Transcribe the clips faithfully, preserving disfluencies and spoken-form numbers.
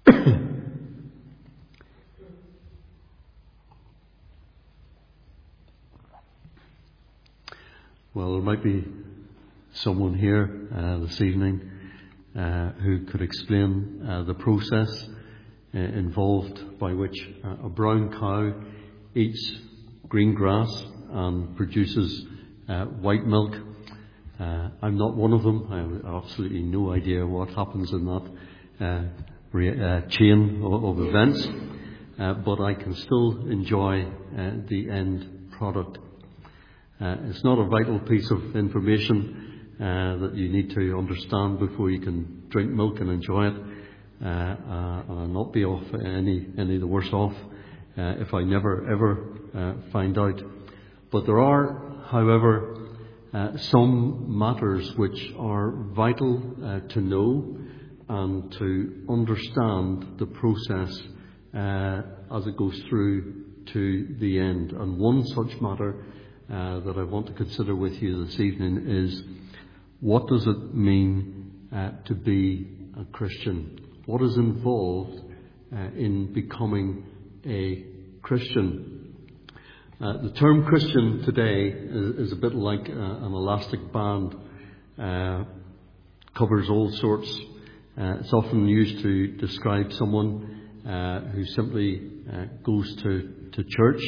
Well, there might be someone here uh, this evening uh, who could explain uh, the process uh, involved by which uh, a brown cow eats green grass and produces uh, white milk. Uh, I'm not one of them. I have absolutely no idea what happens in that uh, re- uh, chain of, of events, uh, but I can still enjoy uh, the end product. Uh, it's not a vital piece of information uh, that you need to understand before you can drink milk and enjoy it. Uh, uh, I'll not be off any any the worse off uh, if I never ever uh, find out. But there are, however, uh, some matters which are vital uh, to know and to understand the process uh, as it goes through to the end. And one such matter Uh, that I want to consider with you this evening is, what does it mean uh, to be a Christian? What is involved uh, in becoming a Christian? Uh, the term Christian today is, is a bit like uh, an elastic band. Uh, covers all sorts. Uh, it's often used to describe someone uh, who simply uh, goes to, to church.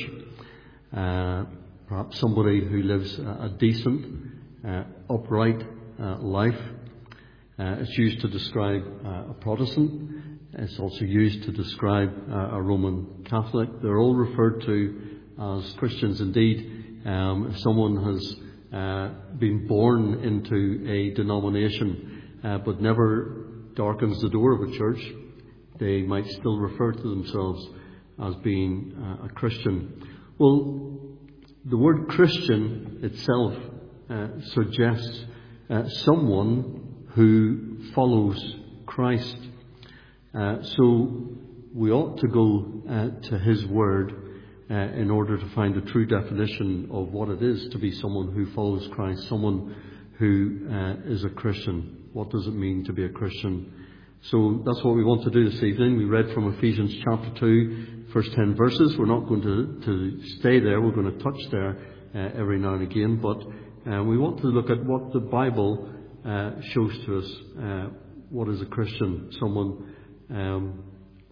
Uh, Perhaps somebody who lives a decent, uh, upright uh, life. Uh, it's used to describe uh, a Protestant. It's also used to describe uh, a Roman Catholic. They're all referred to as Christians. Indeed, um, if someone has uh, been born into a denomination uh, but never darkens the door of a church, they might still refer to themselves as being uh, a Christian. Well, the word Christian itself uh, suggests uh, someone who follows Christ. Uh, so we ought to go uh, to his word uh, in order to find a true definition of what it is to be someone who follows Christ, someone who uh, is a Christian. What does it mean to be a Christian? So that's what we want to do this evening. We read from Ephesians chapter two, first ten verses. We're not going to, to stay there. We're going to touch there uh, every now and again. But uh, we want to look at what the Bible uh, shows to us. Uh, what is a Christian? Someone um,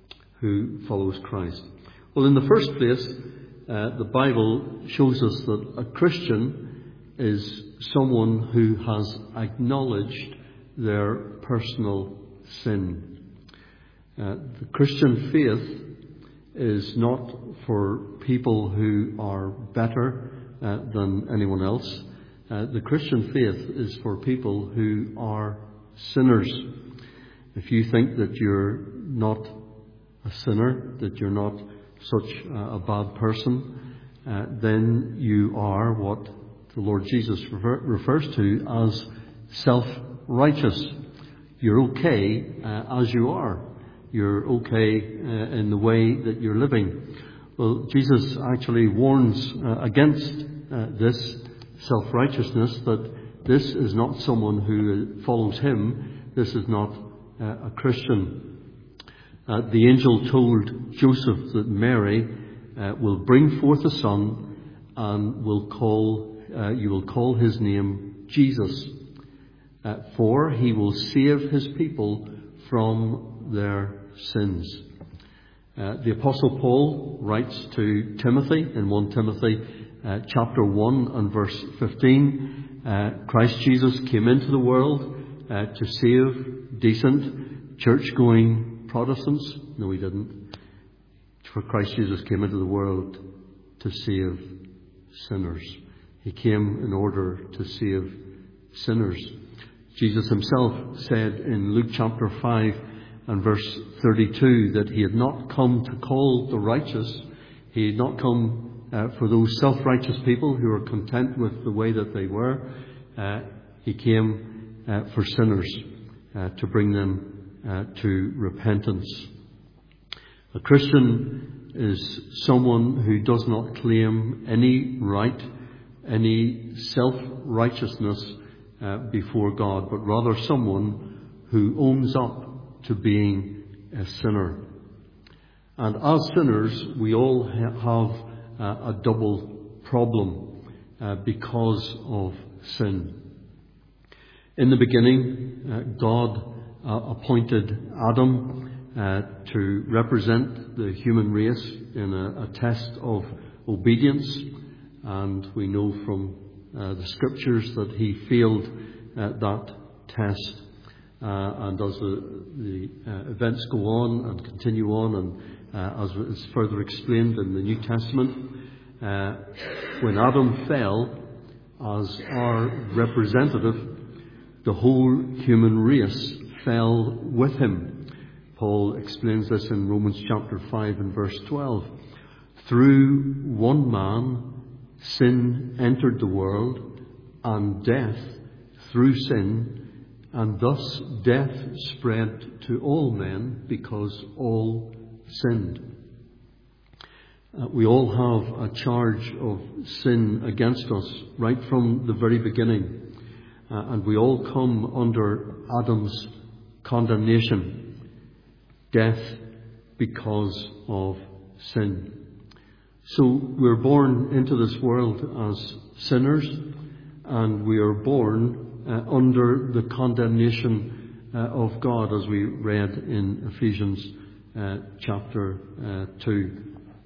who follows Christ. Well, in the first place, uh, the Bible shows us that a Christian is someone who has acknowledged their personal sin. Uh, the Christian faith is not for people who are better uh, than anyone else. Uh, the Christian faith is for people who are sinners. If you think that you're not a sinner, that you're not such a bad person, uh, then you are what the Lord Jesus refer- refers to as self-righteous. You're okay uh, as you are. You're okay uh, in the way that you're living. Well, Jesus actually warns uh, against uh, this self-righteousness, that this is not someone who follows him. This is not uh, a Christian. Uh, the angel told Joseph that Mary uh, will bring forth a son and will call, uh, you will call his name Jesus. Uh, for he will save his people from their sins. Uh, the Apostle Paul writes to Timothy in First Timothy uh, chapter one and verse fifteen, uh, Christ Jesus came into the world uh, to save decent, church-going Protestants. No, he didn't. For Christ Jesus came into the world to save sinners. He came in order to save sinners. Jesus himself said in Luke chapter five and verse thirty-two that he had not come to call the righteous. He had not come uh, for those self-righteous people who are content with the way that they were. Uh, he came uh, for sinners uh, to bring them uh, to repentance. A Christian is someone who does not claim any right, any self-righteousness uh, before God, but rather someone who owns up to being a sinner. And as sinners, we all ha- have uh, a double problem uh, because of sin. In the beginning, uh, God uh, appointed Adam uh, to represent the human race in a, a test of obedience, and we know from uh, the scriptures that he failed uh, that test. Uh, and as the, the uh, events go on and continue on, and uh, as is further explained in the New Testament, uh, when Adam fell as our representative, the whole human race fell with him. Paul explains this in Romans chapter five and verse twelve. Through one man, sin entered the world, and death through sin, and thus death spread to all men because all sinned. Uh, we all have a charge of sin against us right from the very beginning. Uh, and we all come under Adam's condemnation, death because of sin. So we're born into this world as sinners, and we are born uh, under the condemnation uh, of God, as we read in Ephesians uh, chapter uh, two.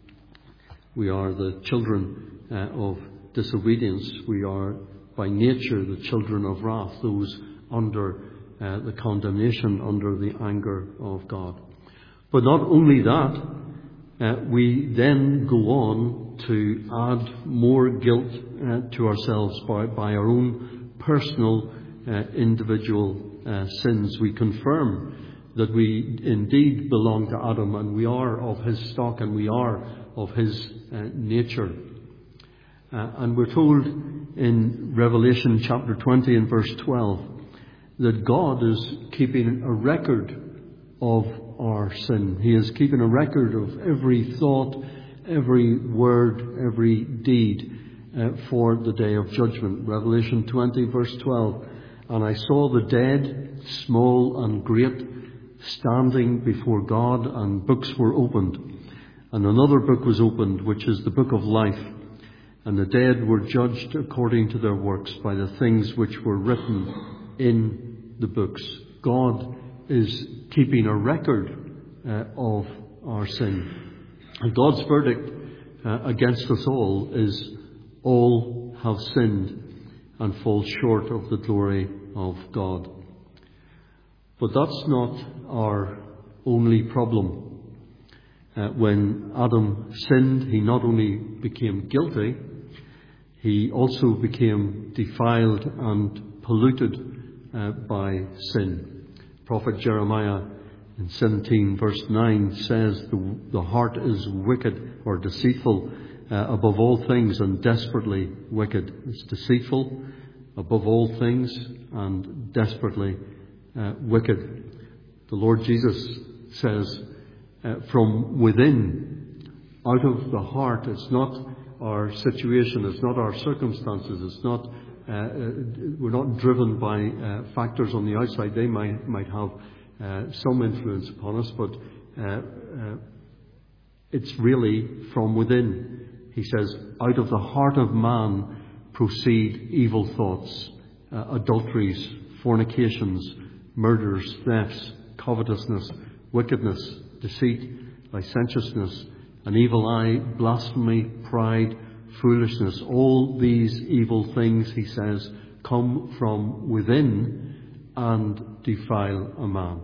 We are the children uh, of disobedience. We are by nature the children of wrath, those under uh, the condemnation, under the anger of God. But not only that, uh, we then go on to add more guilt uh, to ourselves by, by our own personal, uh, individual uh, sins. We confirm that we indeed belong to Adam, and we are of his stock, and we are of his uh, nature. Uh, and we're told in Revelation chapter twenty and verse twelve that God is keeping a record of our sin. He is keeping a record of every thought, every word, every deed uh, for the day of judgment. Revelation twenty verse twelve. And I saw the dead, small and great, standing before God, and books were opened. And another book was opened, which is the book of life. And the dead were judged according to their works by the things which were written in the books. God is keeping a record uh, of our sin. And God's verdict uh, against us all is all have sinned and fall short of the glory of God. But that's not our only problem. Uh, when Adam sinned, he not only became guilty, he also became defiled and polluted uh, by sin. Prophet Jeremiah in seventeen verse nine says the, the heart is wicked or deceitful uh, above all things and desperately wicked. It's deceitful above all things and desperately uh, wicked. The Lord Jesus says uh, from within, out of the heart, it's not our situation, it's not our circumstances, it's not, uh, uh, we're not driven by uh, factors on the outside. They might, might have uh, some influence upon us, but uh, uh, it's really from within. He says, out of the heart of man proceed evil thoughts, uh, adulteries, fornications, murders, thefts, covetousness, wickedness, deceit, licentiousness, an evil eye, blasphemy, pride, foolishness. All these evil things, he says, come from within and defile a man.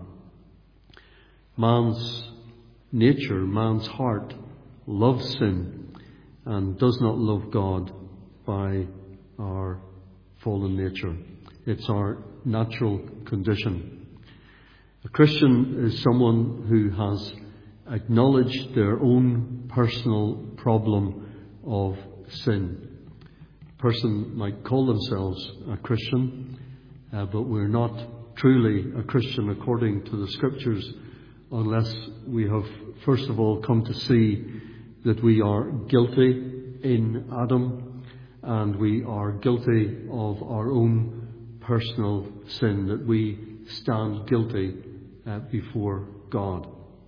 Man's nature, man's heart, loves sin and does not love God by our fallen nature. It's our natural condition. A Christian is someone who has acknowledged their own personal problem of sin. A person might call themselves a Christian, uh, but we're not truly a Christian according to the Scriptures unless we have first of all come to see that we are guilty in Adam, and we are guilty of our own personal sin, that we stand guilty uh, before God.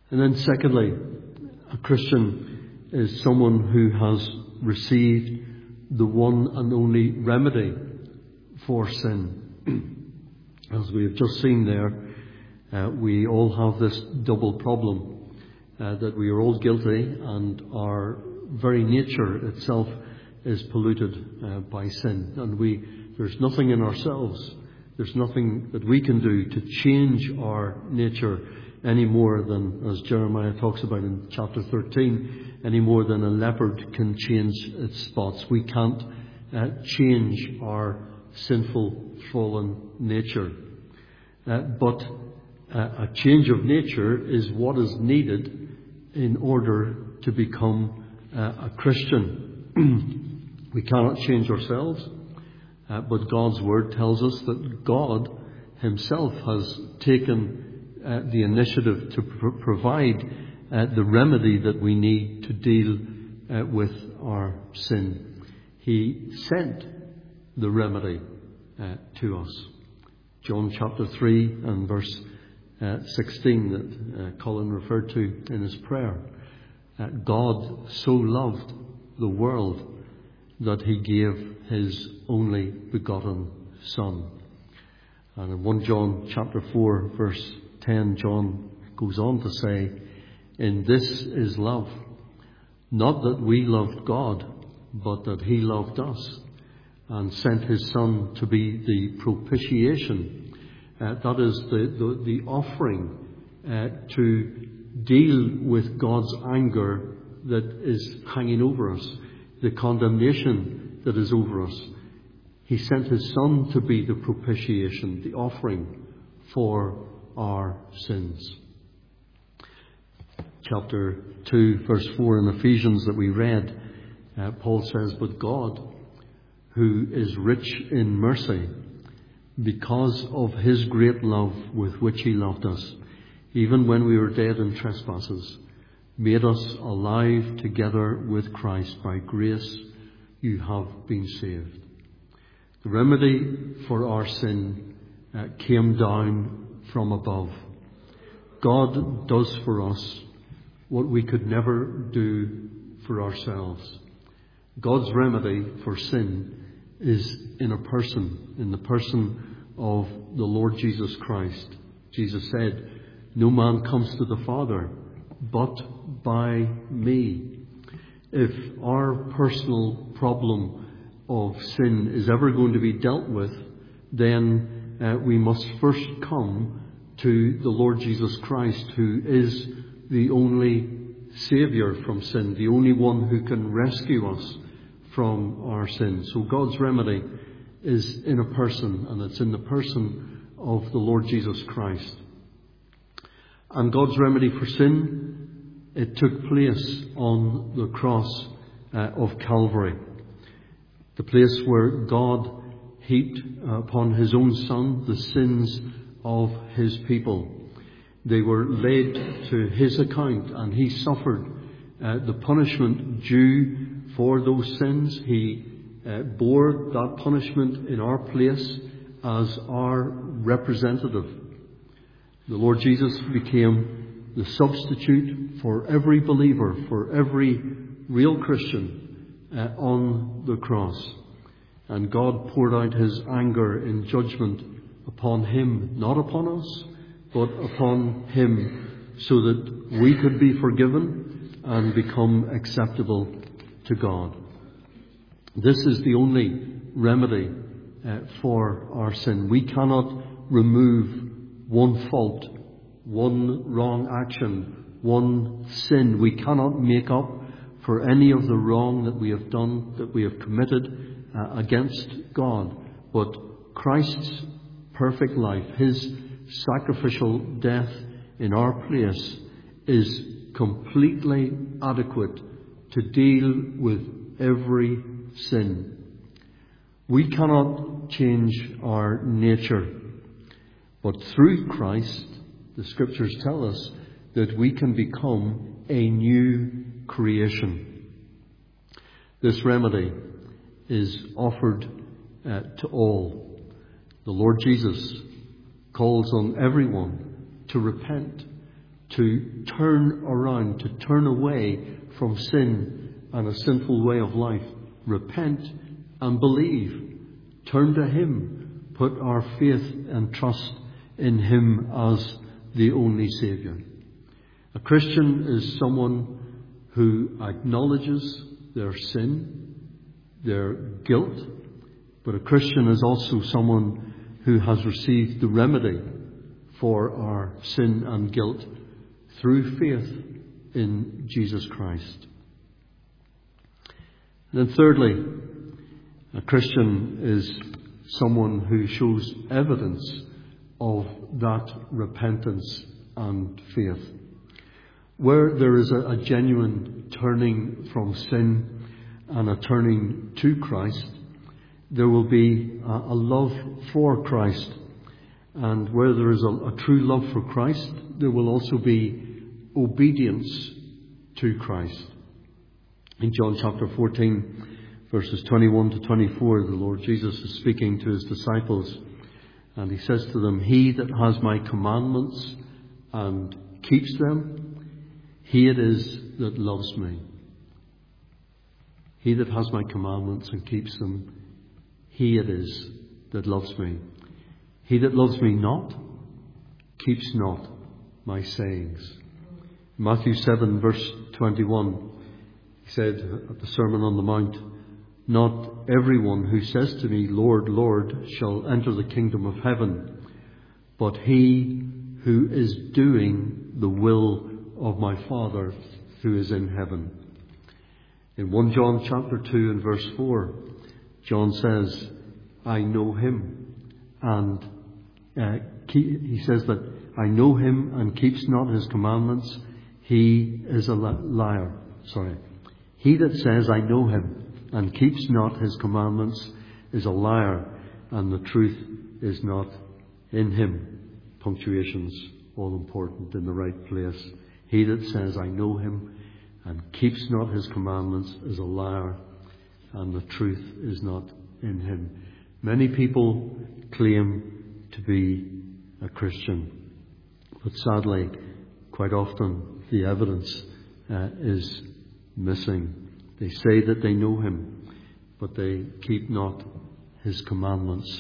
And then secondly, a Christian is someone who has received the one and only remedy for sin. As we have just seen there, uh, we all have this double problem, uh, that we are all guilty and our very nature itself is polluted uh, by sin. And we, there's nothing in ourselves, there's nothing that we can do to change our nature any more than, as Jeremiah talks about in chapter thirteen, any more than a leopard can change its spots. We can't uh, change our sinful, fallen nature. Uh, but uh, a change of nature is what is needed in order to become uh, a Christian. We cannot change ourselves, uh, but God's Word tells us that God Himself has taken uh, the initiative to pr- provide uh, the remedy that we need to deal uh, with our sin. He sent the remedy uh, to us. John chapter three and verse uh, sixteen that uh, Colin referred to in his prayer. Uh, God so loved the world that He gave His only begotten Son. And in First John chapter four verse ten, John goes on to say, "In this is love, not that we loved God, but that He loved us and sent His Son to be the propitiation," uh, that is the, the, the offering uh, to deal with God's anger that is hanging over us, the condemnation that is over us. He sent His Son to be the propitiation, the offering for our sins. Chapter two, verse four in Ephesians that we read, uh, Paul says, "But God, who is rich in mercy, because of His great love with which He loved us, even when we were dead in trespasses, made us alive together with Christ. By grace you have been saved." The remedy for our sin uh, came down from above. God does for us what we could never do for ourselves. God's remedy for sin is in a person, in the person of the Lord Jesus Christ. Jesus said, "No man comes to the Father but by me." If our personal problem of sin is ever going to be dealt with, then uh, we must first come to the Lord Jesus Christ, who is the only Saviour from sin, the only one who can rescue us from our sins. So God's remedy is in a person, and it's in the person of the Lord Jesus Christ. And God's remedy for sin, it took place on the cross uh, of Calvary, the place where God heaped upon His own Son the sins of His people. They were laid to His account, and He suffered uh, the punishment due for those sins. He uh, bore that punishment in our place as our representative. The Lord Jesus became the substitute for every believer, for every real Christian uh, on the cross. And God poured out His anger in judgment upon Him, not upon us, but upon Him, so that we could be forgiven and become acceptable to God. This is the only remedy uh, for our sin. We cannot remove one fault, one wrong action, one sin. We cannot make up for any of the wrong that we have done, that we have committed uh, against God. But Christ's perfect life, His sacrificial death in our place, is completely adequate to deal with every sin. We cannot change our nature, but through Christ, the Scriptures tell us that we can become a new creation. This remedy is offered uh, to all. The Lord Jesus calls on everyone to repent, to turn around, to turn away from sin and a sinful way of life. Repent and believe. Turn to Him. Put our faith and trust in Him as the only Saviour. A Christian is someone who acknowledges their sin, their guilt, but a Christian is also someone who has received the remedy for our sin and guilt through faith in Jesus Christ. And then thirdly, a Christian is someone who shows evidence of that repentance and faith. Where there is a, a genuine turning from sin and a turning to Christ, there will be a, a love for Christ. And where there is a, a true love for Christ, there will also be obedience to Christ. In John chapter fourteen, verses twenty-one to twenty-four, the Lord Jesus is speaking to His disciples, and He says to them, "He that has my commandments and keeps them, he it is that loves me. He that has my commandments and keeps them, he it is that loves me. He that loves me not, keeps not my sayings." Matthew seven, verse twenty-one, He said at the Sermon on the Mount, "Not everyone who says to me, Lord, Lord, shall enter the kingdom of heaven, but he who is doing the will of my Father who is in heaven." In First John chapter two and verse four, John says, "I know him," and uh, he says that, "I know him and keeps not his commandments, he is a liar." Sorry. "He that says, I know him, and keeps not his commandments, is a liar, and the truth is not in him." Punctuation's all important in the right place. "He that says, I know him, and keeps not his commandments, is a liar, and the truth is not in him." Many people claim to be a Christian, but sadly, quite often the evidence uh, is missing. They say that they know him, but they keep not his commandments.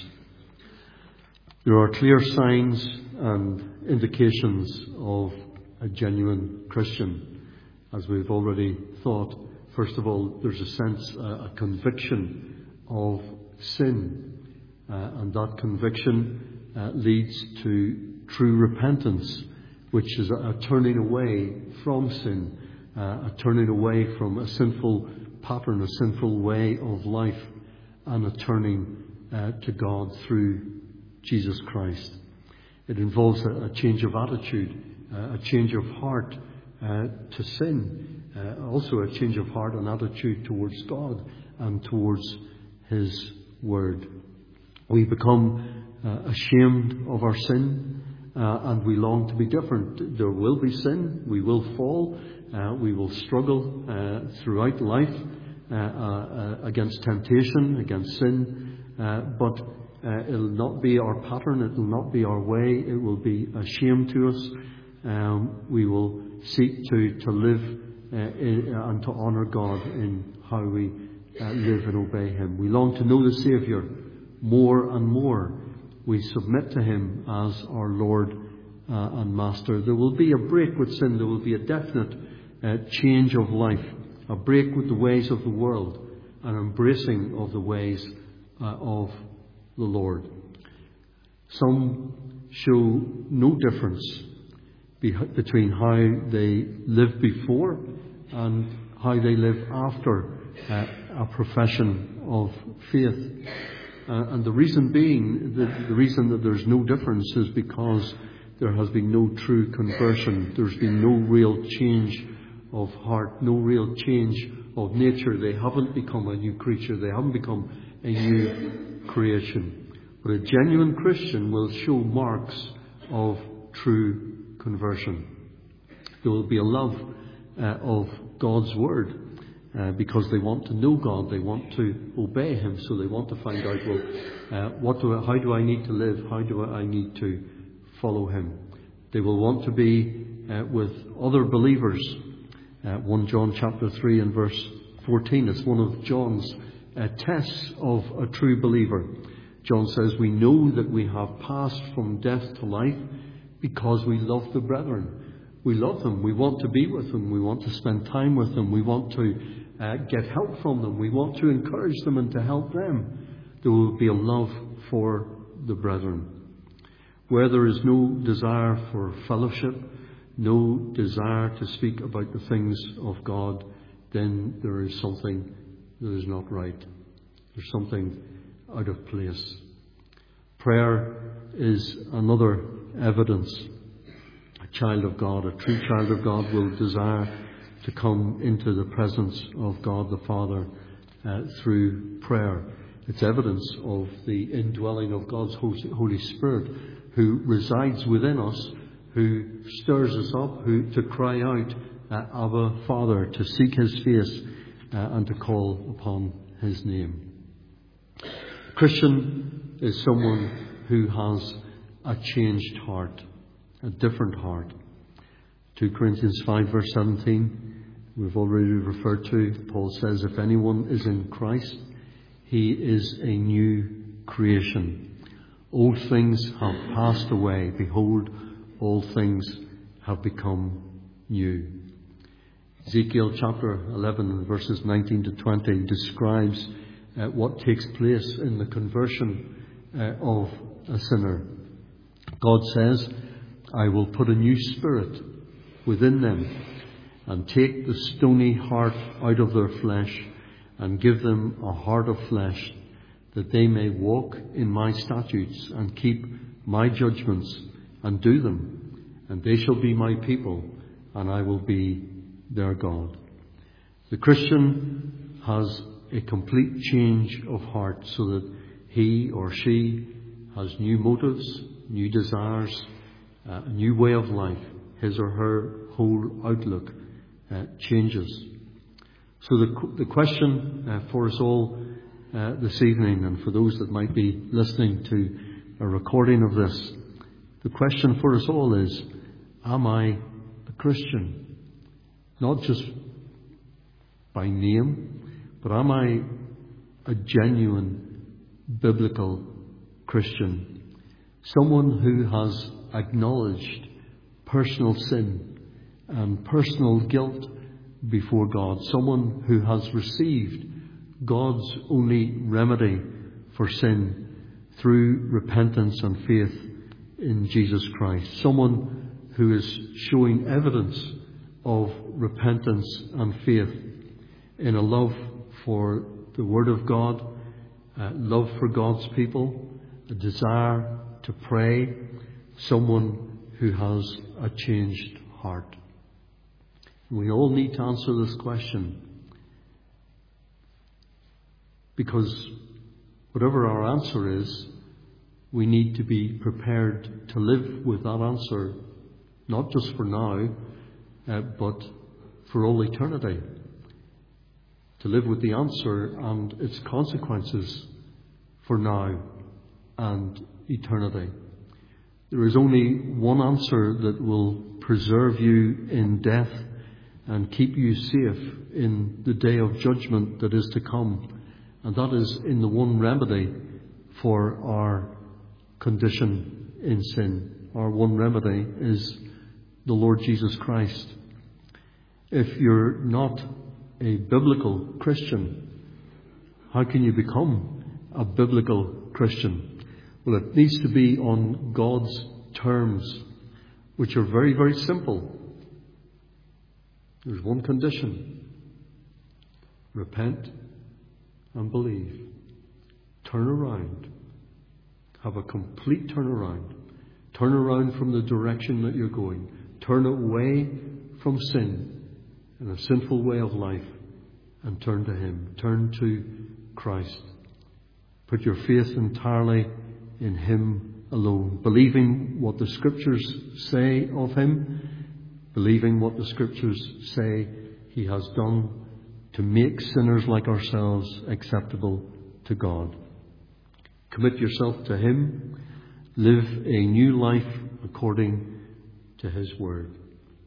There are clear signs and indications of a genuine Christian, as we've already thought. First of all, there's a sense, a conviction of sin, uh, and that conviction uh, leads to true repentance, which is a, a turning away from sin, uh, a turning away from a sinful pattern, a sinful way of life, and a turning uh, to God through Jesus Christ. It involves a, a change of attitude, uh, a change of heart uh, to sin, uh, also a change of heart and attitude towards God and towards His Word. We become uh, ashamed of our sin, uh, and we long to be different. There will be sin, we will fall, uh, we will struggle uh, throughout life uh, uh, against temptation, against sin, uh, but Uh, it'll not be our pattern, it will not be our way, it will be a shame to us. Um, we will seek to, to live uh, in, uh, and to honour God in how we uh, live and obey Him. We long to know the Saviour more and more. We submit to Him as our Lord uh, and Master. There will be a break with sin, there will be a definite uh, change of life, a break with the ways of the world, an embracing of the ways uh, of the Lord. Some show no difference be- between how they lived before and how they live after uh, a profession of faith. Uh, and the reason being, the, the reason that there's no difference is because there has been no true conversion. There's been no real change of heart, no real change of nature. They haven't become a new creature. They haven't become a new creation. But a genuine Christian will show marks of true conversion. There will be a love uh, of God's Word uh, because they want to know God, they want to obey Him, so they want to find out, well, uh, what do I, how do I need to live? How do I need to follow Him? They will want to be uh, with other believers. Uh, First John chapter three and verse fourteen. It's one of John's uh, tests of a true believer. John says, we know that we have passed from death to life because we love the brethren. We love them. We want to be with them. We want to spend time with them. We want to uh, get help from them. We want to encourage them and to help them. There will be a love for the brethren. Where there is no desire for fellowship, no desire to speak about the things of God, then there is something that is not right. There's something out of place. Prayer is another evidence. A child of God, a true child of God, will desire to come into the presence of God the Father uh, through prayer. It's evidence of the indwelling of God's Holy Spirit, who resides within us, who stirs us up, who to cry out, uh, Abba, Father, to seek His face uh, and to call upon His name. A Christian is someone who has a changed heart, a different heart. Second Corinthians five verse seventeen, we've already referred to. Paul says, if anyone is in Christ, he is a new creation. Old things have passed away. Behold, all things have become new. Ezekiel chapter eleven, verses nineteen to twenty, describes uh, what takes place in the conversion uh, of a sinner. God says, I will put a new spirit within them and take the stony heart out of their flesh and give them a heart of flesh, that they may walk in my statutes and keep my judgments and do them. And they shall be my people, and I will be their God. The Christian has a complete change of heart so that he or she has new motives, new desires, uh, a new way of life. His or her whole outlook uh, changes. So the, the question uh, for us all uh, this evening, and for those that might be listening to a recording of this, the question for us all is, am I a Christian? Not just by name, but am I a genuine biblical Christian? Someone who has acknowledged personal sin and personal guilt before God. Someone who has received God's only remedy for sin through repentance and faith in Jesus Christ. Someone who is showing evidence of repentance and faith in a love for the Word of God, a love for God's people, a desire to pray, someone who has a changed heart. We all need to answer this question, because whatever our answer is, we need to be prepared to live with that answer, not just for now, uh, but for all eternity. To live with the answer and its consequences for now and eternity. There is only one answer that will preserve you in death and keep you safe in the day of judgment that is to come. And that is in the one remedy for our condition in sin. Our one remedy is the Lord Jesus Christ. If you're not a biblical Christian, how can you become a biblical Christian? Well, it needs to be on God's terms, which are very, very simple. There's one condition. Repent and believe. Turn around. Have a complete turnaround. Turn around from the direction that you're going. Turn away from sin and a sinful way of life and turn to Him. Turn to Christ. Put your faith entirely in Him alone. Believing what the Scriptures say of Him. Believing what the Scriptures say He has done to make sinners like ourselves acceptable to God. Commit yourself to Him. Live a new life according to His Word.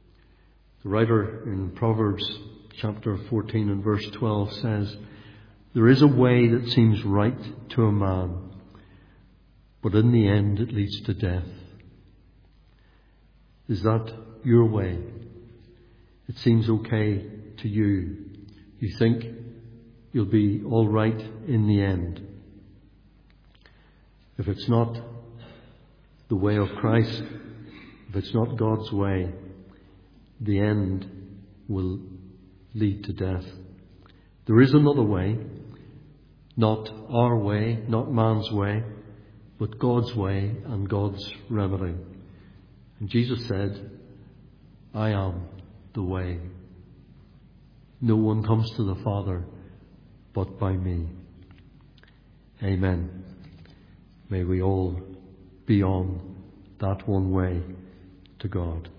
The writer in Proverbs chapter fourteen and verse twelve says, "There is a way that seems right to a man, but in the end it leads to death." Is that your way? It seems okay to you. You think you'll be all right in the end. If it's not the way of Christ, if it's not God's way, the end will lead to death. There is another way, not our way, not man's way, but God's way and God's remedy. And Jesus said, "I am the way. No one comes to the Father but by me." Amen. May we all be on that one way to God.